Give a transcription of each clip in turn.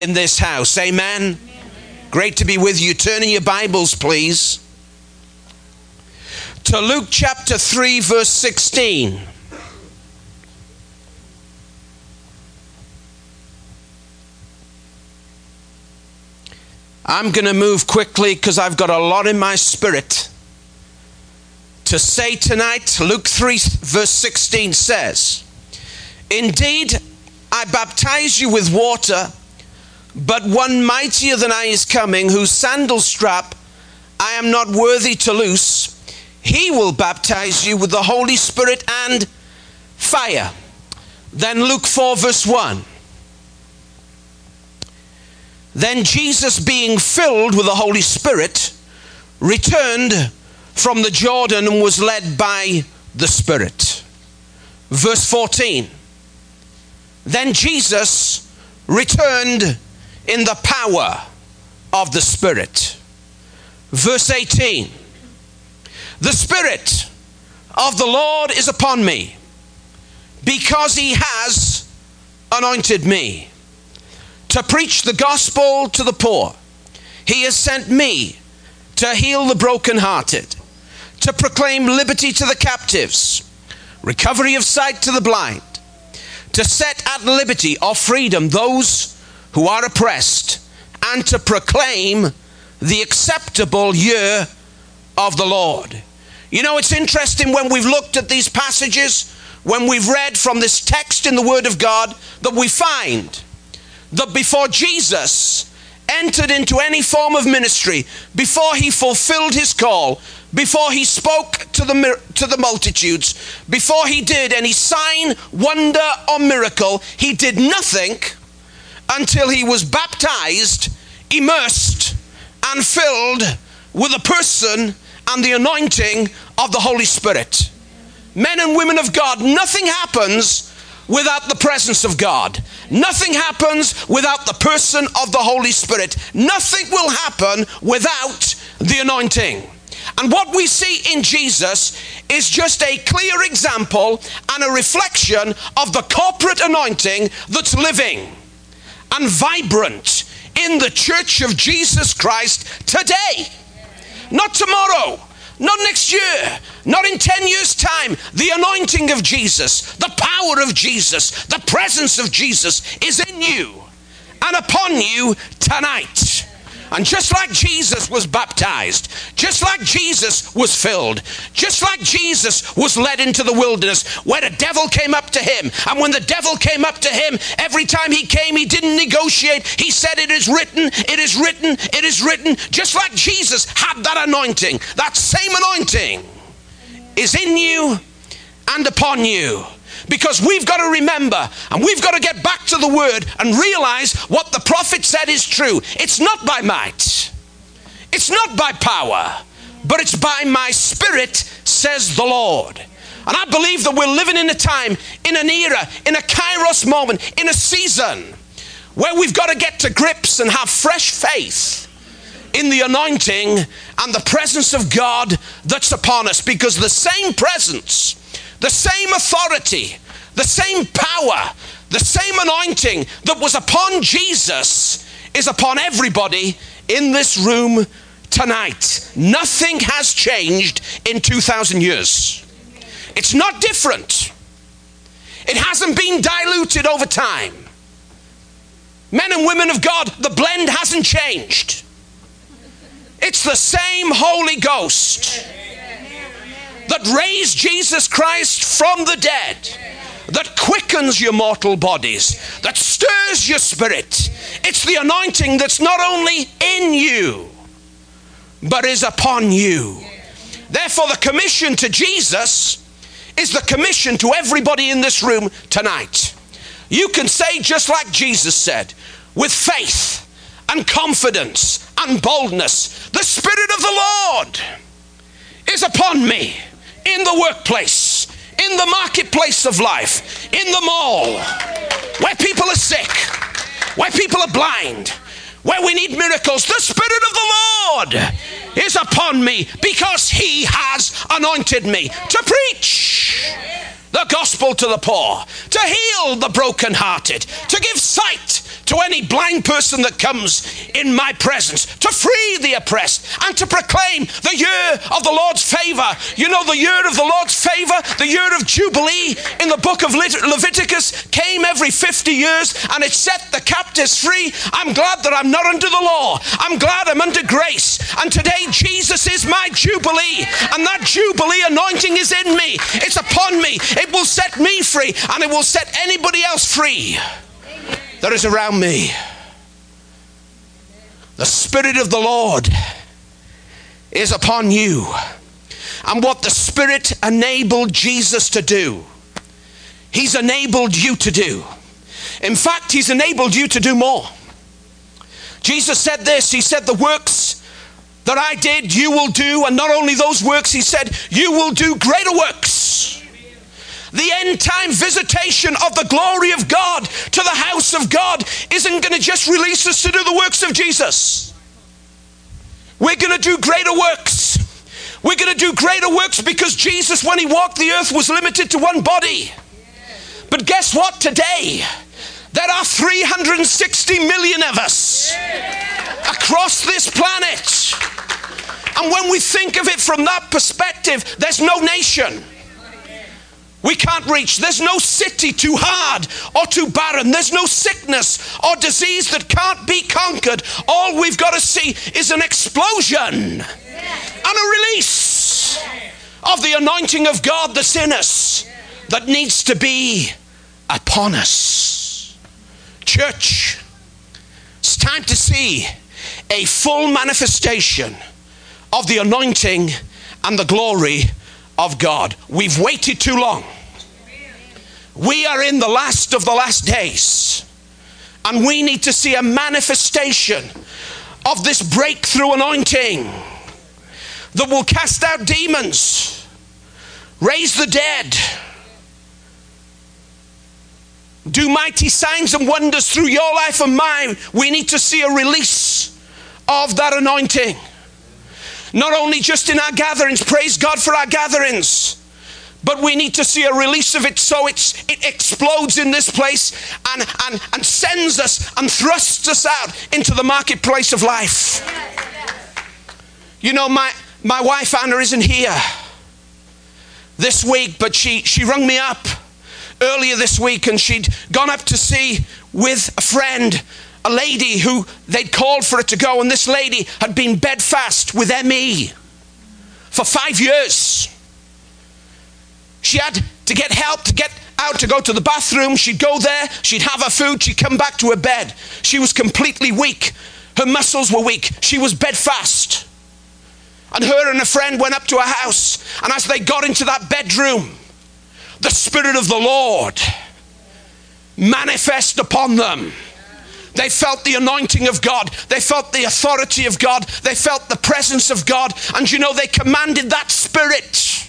in this house. Amen. Great to be with you. Turn in your Bibles, please, to Luke chapter 3, verse 16. I'm going to move quickly because I've got a lot in my spirit to say tonight. Luke 3, verse 16 says, "Indeed, I baptize you with water, but one mightier than I is coming, whose sandal strap I am not worthy to loose. He will baptize you with the Holy Spirit and fire." Then Luke 4, verse 1. "Then Jesus, being filled with the Holy Spirit, returned from the Jordan and was led by the Spirit." Verse 14. "Then Jesus returned in the power of the Spirit." Verse 18. "The Spirit of the Lord is upon me, because he has anointed me to preach the gospel to the poor. He has sent me to heal the brokenhearted, to proclaim liberty to the captives, recovery of sight to the blind, to set at liberty or freedom those who are oppressed, and to proclaim the acceptable year of the Lord." You know, it's interesting when we've looked at these passages, when we've read from this text in the Word of God, that we find that before Jesus entered into any form of ministry, before he fulfilled his call, before he spoke to the multitudes, before he did any sign, wonder, or miracle, he did nothing until he was baptized, immersed, and filled with the person and the anointing of the Holy Spirit. Men and women of God, nothing happens without the presence of God. Nothing happens without the person of the Holy Spirit. Nothing will happen without the anointing. And what we see in Jesus is just a clear example and a reflection of the corporate anointing that's living and vibrant in the church of Jesus Christ today. Not tomorrow, not next year, not in 10 years' time. The anointing of Jesus, the power of Jesus, the presence of Jesus is in you and upon you tonight. And just like Jesus was baptized, just like Jesus was filled, just like Jesus was led into the wilderness where the devil came up to him, and when the devil came up to him, every time he came, he didn't negotiate. He said, "It is written, it is written, it is written." Just like Jesus had that anointing, that same anointing is in you and upon you. Because we've got to remember, and we've got to get back to the Word and realize what the prophet said is true. It's not by might, it's not by power, but it's by my Spirit, says the Lord. And I believe that we're living in a time, in an era, in a kairos moment, in a season where we've got to get to grips and have fresh faith in the anointing and the presence of God that's upon us. Because the same presence, the same authority, the same power, the same anointing that was upon Jesus is upon everybody in this room tonight. Nothing has changed in 2,000 years. It's not different. It hasn't been diluted over time. Men and women of God, the blend hasn't changed. It's the same Holy Ghost that raised Jesus Christ from the dead, that quickens your mortal bodies, that stirs your spirit. It's the anointing that's not only in you, but is upon you. Therefore, the commission to Jesus is the commission to everybody in this room tonight. You can say just like Jesus said, with faith and confidence and boldness, "The Spirit of the Lord is upon me." In the workplace, in the marketplace of life, in the mall, where people are sick, where people are blind, where we need miracles, the Spirit of the Lord is upon me because he has anointed me to preach the gospel to the poor, to heal the brokenhearted, to give sight to any blind person that comes in my presence, to free the oppressed, and to proclaim the year of the Lord's favor. You know, the year of the Lord's favor, the year of Jubilee in the book of Leviticus came every 50 years, and it set the captives free. I'm glad that I'm not under the law. I'm glad I'm under grace. And today Jesus is my Jubilee, and that Jubilee anointing is in me. It's upon me. It will set me free, and it will set anybody else free that is around me. The Spirit of the Lord is upon you. And what the Spirit enabled Jesus to do, He's enabled you to do. In fact, He's enabled you to do more. Jesus said this. He said, the works that I did, you will do. And not only those works, He said, you will do greater works. The end time visitation of the glory of God to the house of God isn't going to just release us to do the works of Jesus. We're going to do greater works. We're going to do greater works because Jesus, when He walked the earth, was limited to one body. But guess what? Today, there are 360 million of us across this planet. And when we think of it from that perspective, there's no nation we can't reach. There's no city too hard or too barren. There's no sickness or disease that can't be conquered. All we've got to see is an explosion and a release of the anointing of God that's in us that needs to be upon us. Church, it's time to see a full manifestation of the anointing and the glory of God. We've waited too long. We are in the last of the last days, and we need to see a manifestation of this breakthrough anointing that will cast out demons, raise the dead, do mighty signs and wonders through your life and mine. We need to see a release of that anointing. Not only just in our gatherings, praise God for our gatherings, but we need to see a release of it so it explodes in this place and sends us and thrusts us out into the marketplace of life. You know, my wife Anna isn't here this week, but she rung me up earlier this week, and she'd gone up to see with a friend a lady who they'd called for her to go, and this lady had been bedfast with ME for 5 years. She had to get help to get out to go to the bathroom. She'd go there, she'd have her food, she'd come back to her bed. She was completely weak. Her muscles were weak. She was bedfast. And her and a friend went up to her house, and as they got into that bedroom, the Spirit of the Lord manifest upon them. They felt the anointing of God. They felt the authority of God. They felt the presence of God. And you know, they commanded that spirit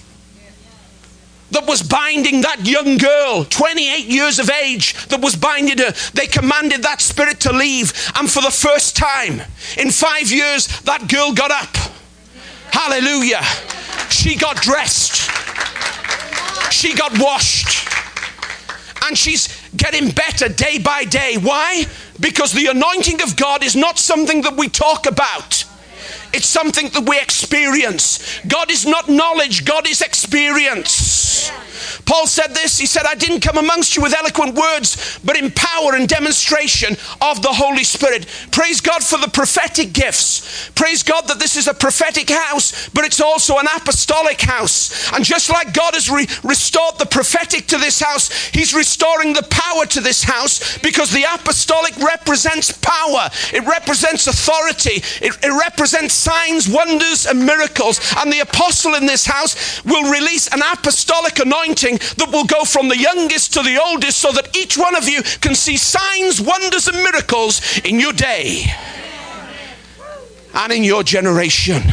that was binding that young girl, 28 years of age, that was binding her. They commanded that spirit to leave. And for the first time in 5 years, that girl got up. Hallelujah. She got dressed. She got washed. And she's getting better day by day. Why? Because the anointing of God is not something that we talk about. It's something that we experience. God is not knowledge. God is experience. Paul said this. He said, I didn't come amongst you with eloquent words, but in power and demonstration of the Holy Spirit. Praise God for the prophetic gifts. Praise God that this is a prophetic house, but it's also an apostolic house. And just like God has restored the prophetic to this house, He's restoring the power to this house, because the apostolic represents power. It represents authority. It represents signs, wonders, and miracles. And the apostle in this house will release an apostolic anointing that will go from the youngest to the oldest, so that each one of you can see signs, wonders, and miracles in your day and in your generation.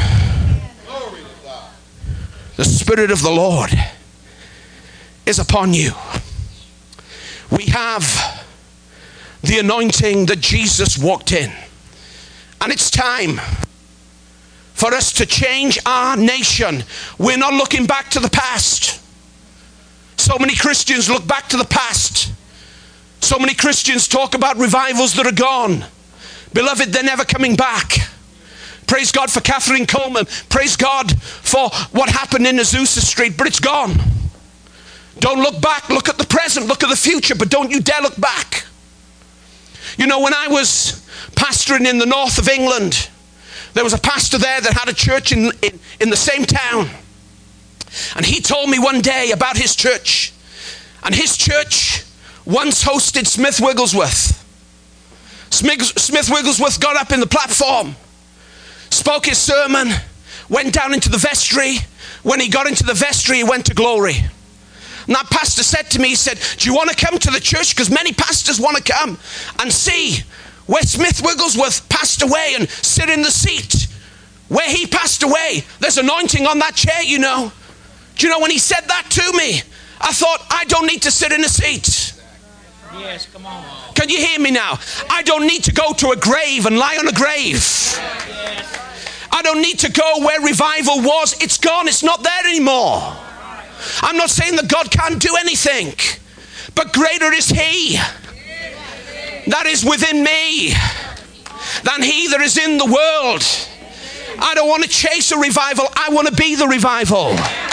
The Spirit of the Lord is upon you. We have the anointing that Jesus walked in, and it's time for us to change our nation. We're not looking back to the past. So many Christians look back to the past. So many Christians talk about revivals that are gone. Beloved, they're never coming back. Praise God for Catherine Coleman. Praise God for what happened in Azusa Street, but it's gone. Don't look back. Look at the present. Look at the future, but don't you dare look back. You know, when I was pastoring in the north of England, there was a pastor there that had a church in the same town. And he told me one day about his church. And his church once hosted Smith Wigglesworth. Smith Wigglesworth got up in the platform, spoke his sermon, went down into the vestry. When he got into the vestry, he went to glory. And that pastor said to me, he said, do you want to come to the church? Because many pastors want to come and see where Smith Wigglesworth passed away and sit in the seat where he passed away. There's anointing on that chair, you know. Do you know, when he said that to me, I thought, I don't need to sit in a seat. Yes, come on. Can you hear me now? I don't need to go to a grave and lie on a grave. I don't need to go where revival was. It's gone. It's not there anymore. I'm not saying that God can't do anything, but greater is He that is within me than he that is in the world. I don't want to chase a revival. I want to be the revival.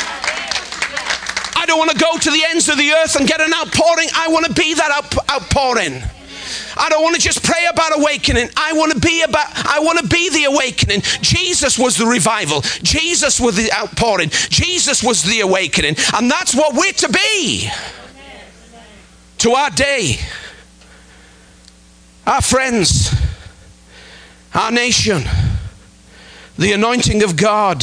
I don't want to go to the ends of the earth and get an outpouring. I want to be that outpouring. I don't want to just pray about awakening. I want to be the awakening. Jesus was the revival. Jesus was the outpouring. Jesus was the awakening. And that's what we're to be. To our day, our friends, our nation, the anointing of God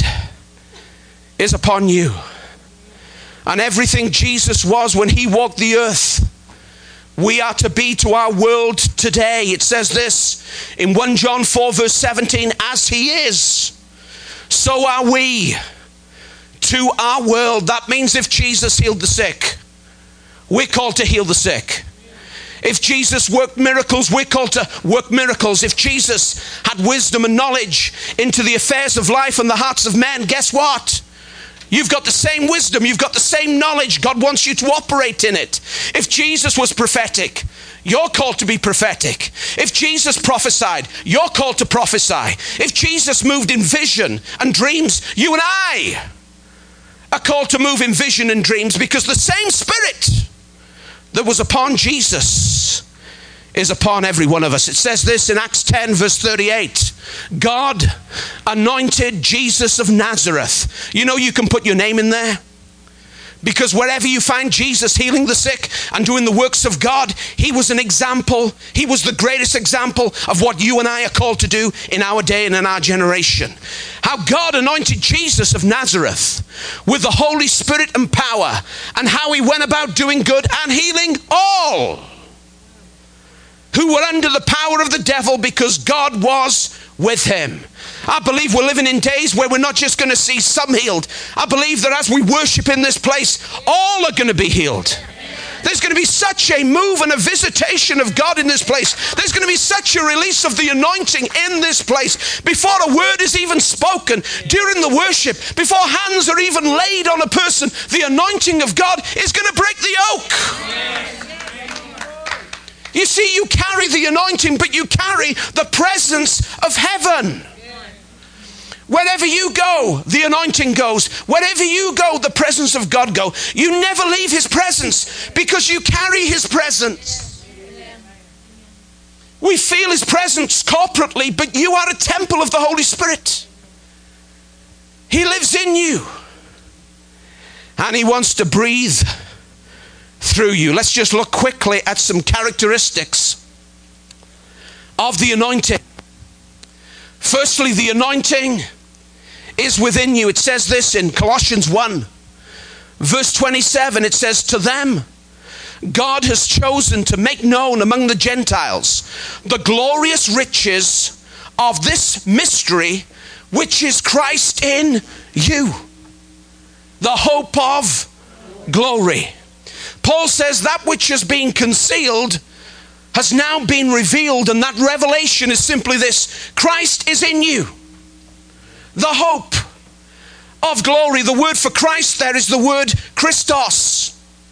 is upon you. And everything Jesus was when he walked the earth, we are to be to our world today. It says this in 1 John 4 verse 17, as he is, so are we to our world. That means if Jesus healed the sick, we're called to heal the sick. If Jesus worked miracles, we're called to work miracles. If Jesus had wisdom and knowledge into the affairs of life and the hearts of men, guess what? You've got the same wisdom. You've got the same knowledge. God wants you to operate in it. If Jesus was prophetic, you're called to be prophetic. If Jesus prophesied, you're called to prophesy. If Jesus moved in vision and dreams, you and I are called to move in vision and dreams, because the same Spirit that was upon Jesus is upon every one of us. It says this in Acts 10 verse 38. God anointed Jesus of Nazareth. You know, you can put your name in there, because wherever you find Jesus healing the sick and doing the works of God, he was an example. He was the greatest example of what you and I are called to do in our day and in our generation. How God anointed Jesus of Nazareth with the Holy Spirit and power, and how he went about doing good and healing all who were under the power of the devil, because God was with him. I believe we're living in days where we're not just going to see some healed. I believe that as we worship in this place, all are going to be healed. There's going to be such a move and a visitation of God in this place. There's going to be such a release of the anointing in this place. Before a word is even spoken, during the worship, before hands are even laid on a person, the anointing of God is going to break the yoke. You see, you carry the anointing, but you carry the presence of heaven. Wherever you go, the anointing goes. Wherever you go, the presence of God goes. You never leave his presence, because you carry his presence. We feel his presence corporately, but you are a temple of the Holy Spirit. He lives in you, and he wants to breathe through you. Let's just look quickly at some characteristics of the anointing. Firstly, the anointing is within you. It says this in Colossians 1 verse 27. It says, to them God has chosen to make known among the Gentiles the glorious riches of this mystery, which is Christ in you, the hope of glory. Paul says that which has been concealed has now been revealed, and that revelation is simply this: Christ is in you, the hope of glory. The word for Christ there is the word Christos.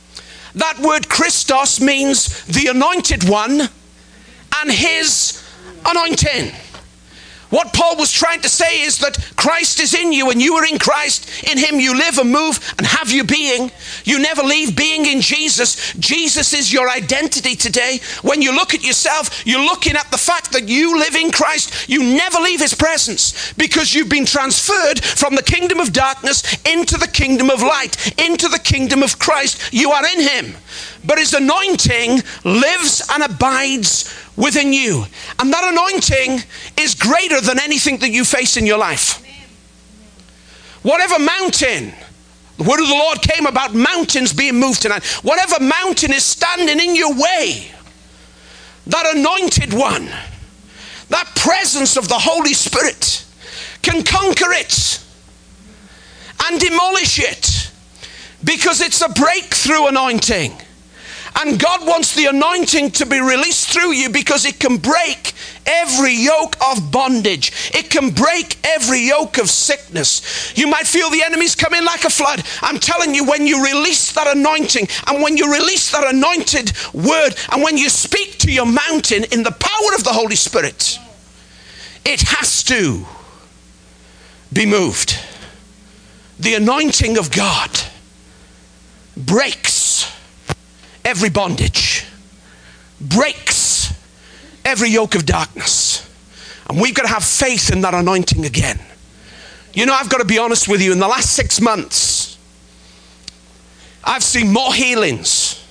That word Christos means the anointed one and his anointing. What Paul was trying to say is that Christ is in you and you are in Christ. In him you live and move and have your being. You never leave being in Jesus. Jesus is your identity today. When you look at yourself, you're looking at the fact that you live in Christ. You never leave his presence because you've been transferred from the kingdom of darkness into the kingdom of light, into the kingdom of Christ. You are in him. But his anointing lives and abides within you. And that anointing is greater than anything that you face in your life. Whatever mountain, the word of the Lord came about mountains being moved tonight. Whatever mountain is standing in your way, that anointed one, that presence of the Holy Spirit can conquer it and demolish it, because it's a breakthrough anointing. And God wants the anointing to be released through you because it can break every yoke of bondage. It can break every yoke of sickness. You might feel the enemy's come in like a flood. I'm telling you, when you release that anointing and when you release that anointed word and when you speak to your mountain in the power of the Holy Spirit, it has to be moved. The anointing of God breaks every bondage, breaks every yoke of darkness. And we've got to have faith in that anointing again. You know, I've got to be honest with you, in the last 6 months, I've seen more healings.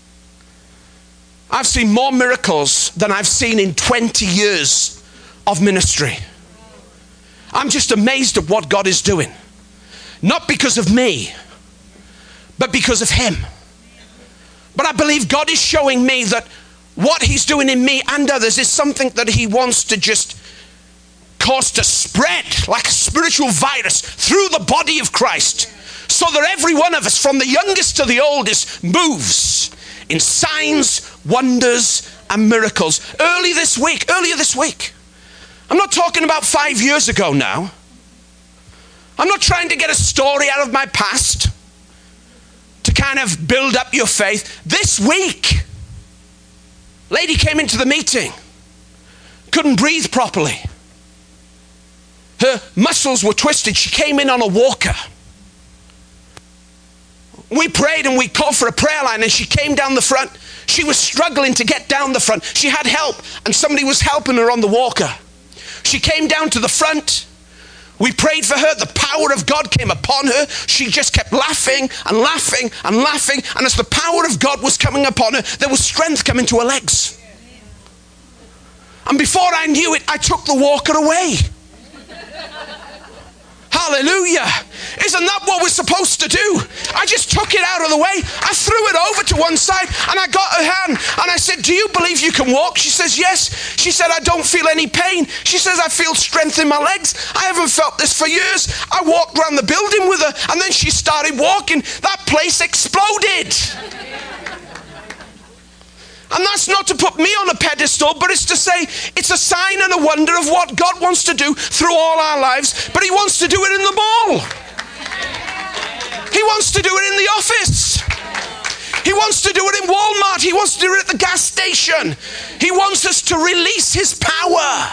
I've seen more miracles than I've seen in 20 years of ministry. I'm just amazed at what God is doing. Not because of me, but because of him. But I believe God is showing me that what he's doing in me and others is something that he wants to just cause to spread like a spiritual virus through the body of Christ, so that every one of us, from the youngest to the oldest, moves in signs, wonders, and miracles. Earlier this week, I'm not talking about 5 years ago now. I'm not trying to get a story out of my past to kind of build up your faith. This week, lady came into the meeting, couldn't breathe properly. Her muscles were twisted. She came in on a walker. We prayed and we called for a prayer line, and she came down the front. She was struggling to get down the front. She had help, and somebody was helping her on the walker. She came down to the front. We prayed for her. The power of God came upon her. She just kept laughing and laughing and laughing. And as the power of God was coming upon her, there was strength coming to her legs. And before I knew it, I took the walker away. Hallelujah. Isn't that what we're supposed to do? I just took it out of the way. I threw it over to one side and I got her hand and I said, "Do you believe you can walk?" She says, "Yes." She said, "I don't feel any pain." She says, "I feel strength in my legs. I haven't felt this for years." I walked around the building with her, and then she started walking. That place exploded. And that's not to put me on a pedestal, but it's to say it's a sign and a wonder of what God wants to do through all our lives. But he wants to do it in the mall. He wants to do it in the office. He wants to do it in Walmart. He wants to do it at the gas station. He wants us to release his power.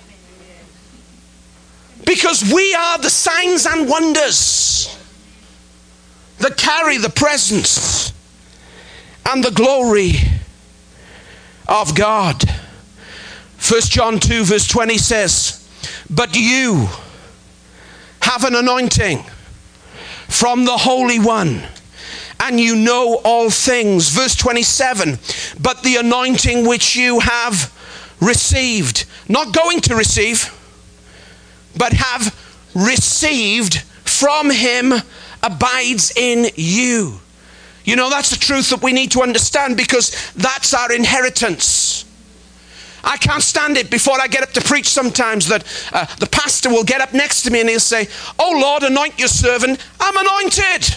Because we are the signs and wonders that carry the presence and the glory of God. 1 John 2 verse 20 says, "But you have an anointing from the Holy One, and you know all things." Verse 27, "But the anointing which you have received," not going to receive, but have received from him, "abides in you." You know, that's the truth that we need to understand, because that's our inheritance. I can't stand it before I get up to preach sometimes that the pastor will get up next to me and he'll say, "Oh Lord, anoint your servant." I'm anointed.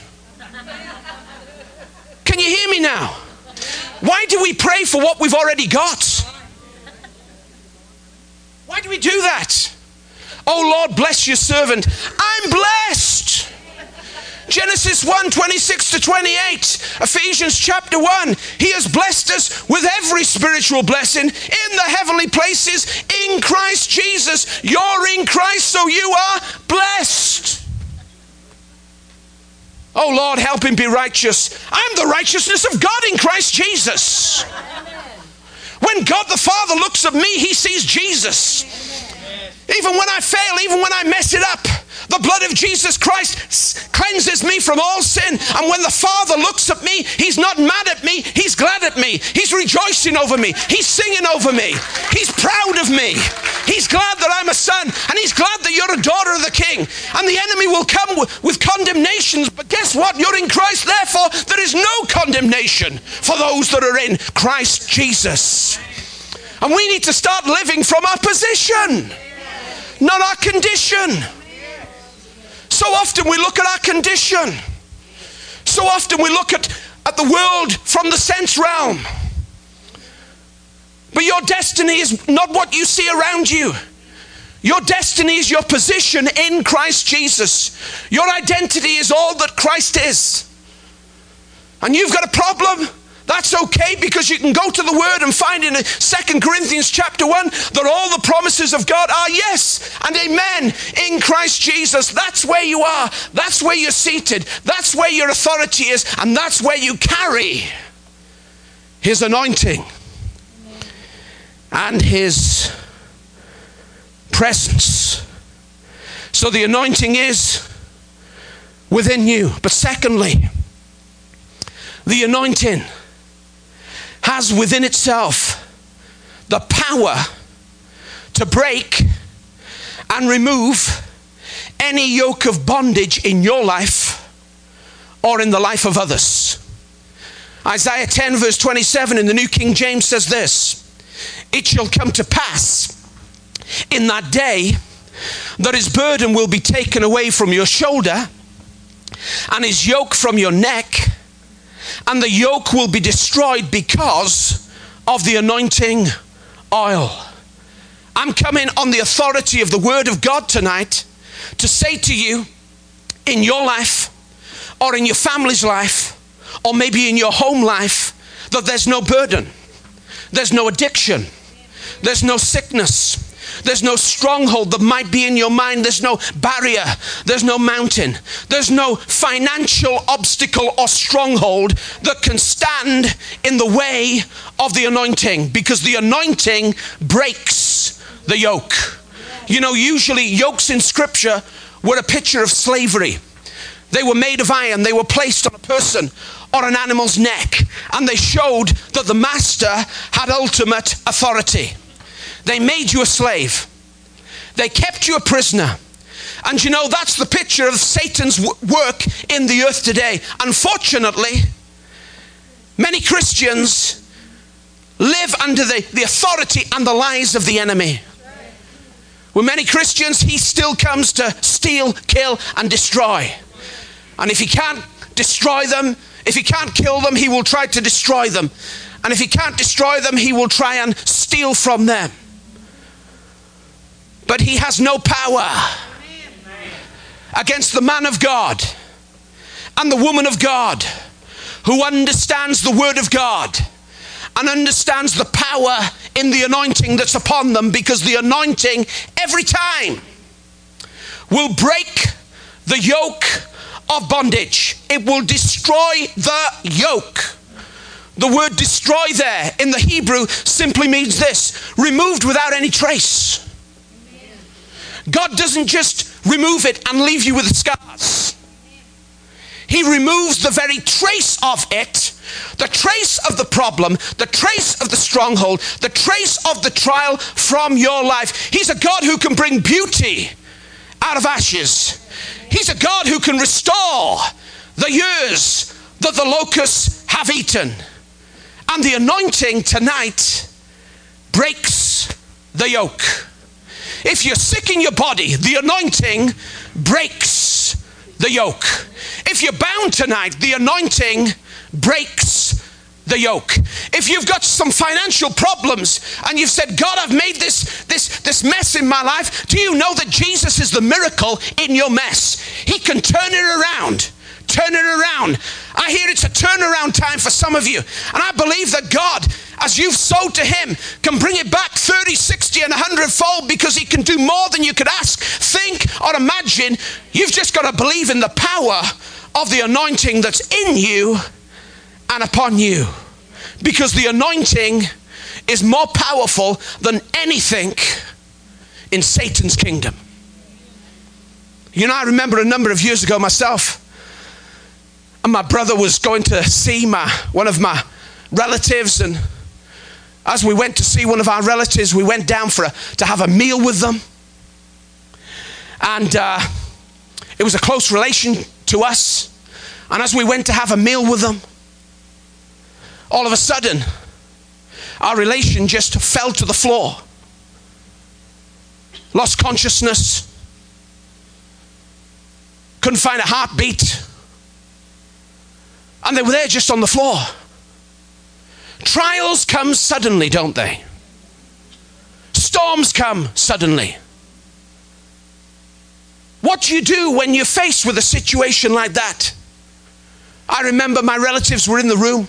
Can you hear me now? Why do we pray for what we've already got? Why do we do that? "Oh Lord, bless your servant." I'm blessed. Genesis 1, 26 to 28. Ephesians chapter 1. He has blessed us with every spiritual blessing in the heavenly places in Christ Jesus. You're in Christ, so you are blessed. Oh Lord, help him be righteous. I'm the righteousness of God in Christ Jesus. When God the Father looks at me, he sees Jesus. Even when I fail, even when I mess it up, the blood of Jesus Christ cleanses me from all sin. And when the Father looks at me, he's not mad at me, he's glad at me. He's rejoicing over me. He's singing over me. He's proud of me. He's glad that I'm a son, and he's glad that you're a daughter of the King. And the enemy will come with condemnations, but guess what? You're in Christ, therefore there is no condemnation for those that are in Christ Jesus. And we need to start living from our position, not our condition. So often we look at our condition. So often we look at the world from the sense realm. But your destiny is not what you see around you. Your destiny is your position in Christ Jesus. Your identity is all that Christ is. And you've got a problem? That's okay, because you can go to the Word and find in 2 Corinthians chapter 1 that all the promises of God are yes and amen in Christ Jesus. That's where you are. That's where you're seated. That's where your authority is. And that's where you carry his anointing and his presence. So the anointing is within you. But secondly, the anointing has within itself the power to break and remove any yoke of bondage in your life or in the life of others. Isaiah 10 verse 27 in the New King James says this: "It shall come to pass in that day that his burden will be taken away from your shoulder and his yoke from your neck, and the yoke will be destroyed because of the anointing oil." I'm coming on the authority of the Word of God tonight to say to you, in your life or in your family's life or maybe in your home life, that there's no burden, there's no addiction, there's no sickness, there's no stronghold that might be in your mind. There's no barrier. There's no mountain. There's no financial obstacle or stronghold that can stand in the way of the anointing, because the anointing breaks the yoke. You know, usually yokes in Scripture were a picture of slavery. They were made of iron. They were placed on a person or an animal's neck, and they showed that the master had ultimate authority. They made you a slave. They kept you a prisoner. And you know, that's the picture of Satan's work in the earth today. Unfortunately, many Christians live under the authority and the lies of the enemy. With many Christians, he still comes to steal, kill, and destroy. And if he can't destroy them, if he can't kill them, he will try to destroy them. And if he can't destroy them, he will try and steal from them. But he has no power against the man of God and the woman of God who understands the Word of God and understands the power in the anointing that's upon them, because the anointing every time will break the yoke of bondage. It will destroy the yoke. The word destroy there in the Hebrew simply means this: removed without any trace. God doesn't just remove it and leave you with the scars. He removes the very trace of it, the trace of the problem, the trace of the stronghold, the trace of the trial from your life. He's a God who can bring beauty out of ashes. He's a God who can restore the years that the locusts have eaten. And the anointing tonight breaks the yoke. If you're sick in your body, the anointing breaks the yoke. If you're bound tonight, the anointing breaks the yoke. If you've got some financial problems and you've said, God, I've made this mess in my life, do you know that Jesus is the miracle in your mess? He can turn it around Turn it around. I hear it's a turnaround time for some of you. And I believe that God, as you've sowed to him, can bring it back 30, 60, and 100-fold, because he can do more than you could ask, think, or imagine. You've just got to believe in the power of the anointing that's in you and upon you. Because the anointing is more powerful than anything in Satan's kingdom. You know, I remember a number of years ago myself, and my brother was going to see one of my relatives, and as we went to see one of our relatives, we went down to have a meal with them. And it was a close relation to us. And as we went to have a meal with them, all of a sudden, our relation just fell to the floor. Lost consciousness. Couldn't find a heartbeat. And they were there just on the floor. Trials come suddenly, don't they? Storms come suddenly. What do you do when you're faced with a situation like that? I remember my relatives were in the room.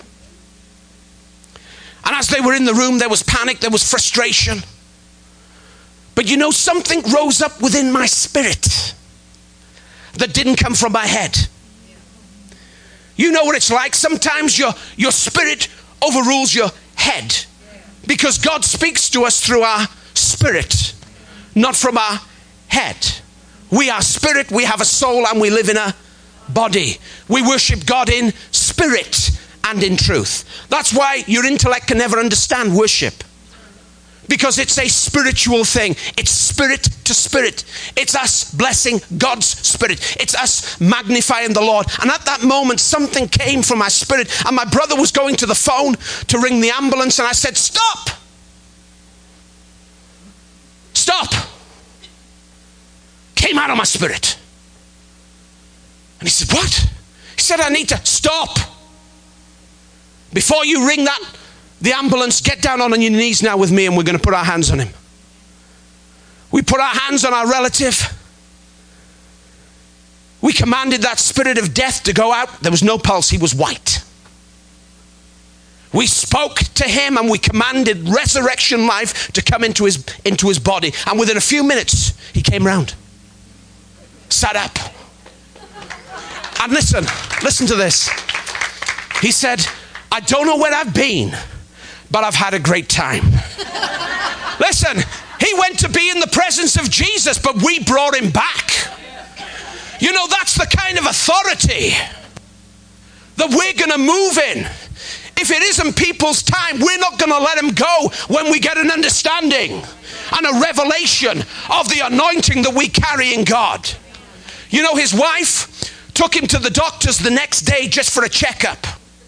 And as they were in the room, there was panic, there was frustration. But you know, something rose up within my spirit that didn't come from my head. You know what it's like. Sometimes your spirit overrules your head, because God speaks to us through our spirit, not from our head. We are spirit, we have a soul, and we live in a body. We worship God in spirit and in truth. That's why your intellect can never understand worship, because it's a spiritual thing. It's spirit to spirit. It's us blessing God's spirit. It's us magnifying the Lord. And at that moment, something came from my spirit, and my brother was going to the phone to ring the ambulance, and I said, stop! Stop! Came out of my spirit. And he said, what? He said, I need to stop. Before you ring the ambulance, get down on your knees now with me, and we're going to put our hands on him. We put our hands on our relative. We commanded that spirit of death to go out. There was no pulse. He was white. We spoke to him, and we commanded resurrection life to come into his body. And within a few minutes, he came round. Sat up. And listen to this. He said, I don't know where I've been, but I've had a great time. Listen, he went to be in the presence of Jesus, but we brought him back. You know, that's the kind of authority that we're going to move in. If it isn't people's time, we're not going to let them go when we get an understanding and a revelation of the anointing that we carry in God. You know, his wife took him to the doctors the next day just for a checkup.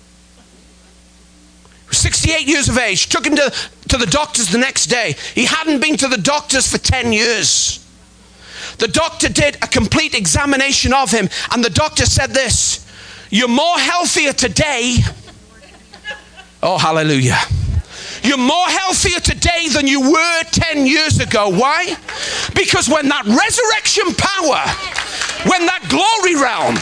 68 years of age, took him to the doctors the next day. He hadn't been to the doctors for 10 years. The doctor did a complete examination of him, and the doctor said this, you're more healthier today. Oh, hallelujah. You're more healthier today than you were 10 years ago. Why? Because when that resurrection power, when that glory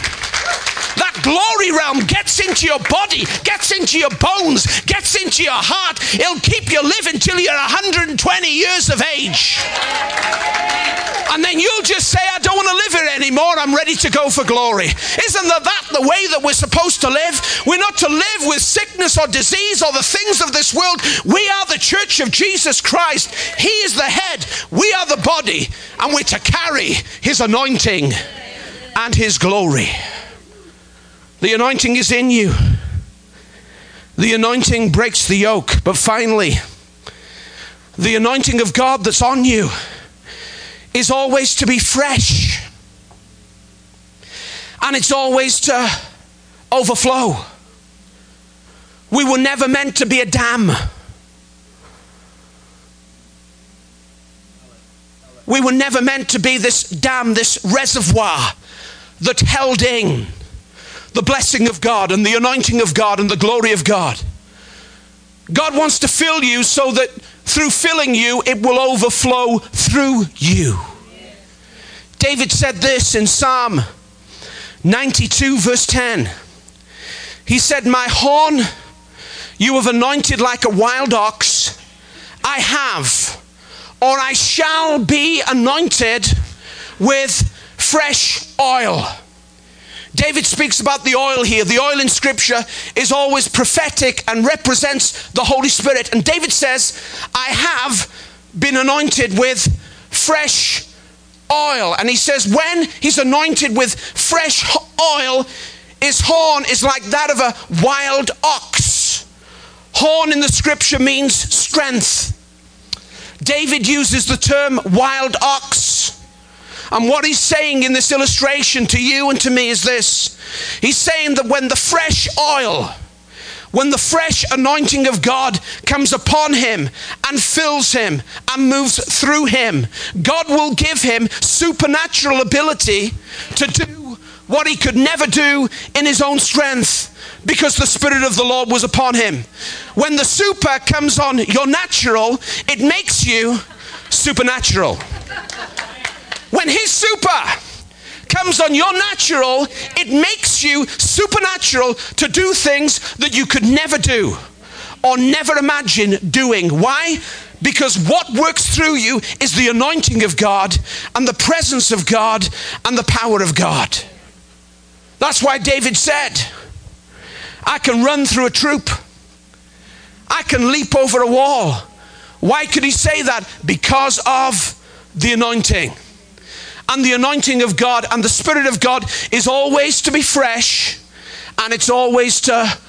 realm gets into your body, gets into your bones, gets into your heart, it'll keep you living till you're 120 years of age. And then you'll just say, I don't want to live here anymore. I'm ready to go for glory. Isn't that the way that we're supposed to live? We're not to live with sickness or disease or the things of this world. We are the church of Jesus Christ. He is the head. We are the body. And we're to carry his anointing and his glory. The anointing is in you. The anointing breaks the yoke. But finally, the anointing of God that's on you is always to be fresh. And it's always to overflow. We were never meant to be a dam. We were never meant to be this dam, this reservoir that held in the blessing of God and the anointing of God and the glory of God. God wants to fill you so that through filling you, it will overflow through you. David said this in Psalm 92 verse 10. He said, my horn you have anointed like a wild ox. I have, or I shall be anointed with fresh oil. David speaks about the oil here. The oil in Scripture is always prophetic and represents the Holy Spirit. And David says, I have been anointed with fresh oil. And he says when he's anointed with fresh oil, his horn is like that of a wild ox. Horn in the Scripture means strength. David uses the term wild ox. And what he's saying in this illustration to you and to me is this. He's saying that when the fresh oil, when the fresh anointing of God comes upon him and fills him and moves through him, God will give him supernatural ability to do what he could never do in his own strength, because the Spirit of the Lord was upon him. When the super comes on your natural, it makes you supernatural. When his super comes on your natural, it makes you supernatural to do things that you could never do or never imagine doing. Why? Because what works through you is the anointing of God and the presence of God and the power of God. That's why David said, I can run through a troop. I can leap over a wall. Why could he say that? Because of the anointing. And the anointing of God and the Spirit of God is always to be fresh, and it's always to